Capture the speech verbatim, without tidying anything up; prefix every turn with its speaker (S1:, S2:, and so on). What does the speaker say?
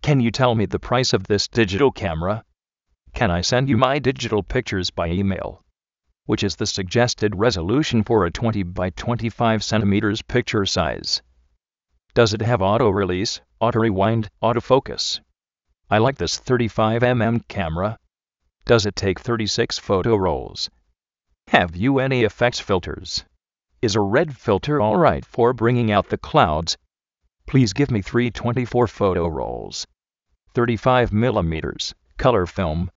S1: Can you tell me the price of this digital camera? Can I send you my digital pictures by email? Which is the suggested resolution for a twenty by twenty-five centimeters picture size? Does it have auto release, auto rewind, autofocus? I like this thirty-five millimeter camera. Does it take thirty-six photo rolls? Have you any effects filters? Is a red filter alright for bringing out the clouds? Please give me three twenty-four photo rolls. thirty-five millimeters, color film,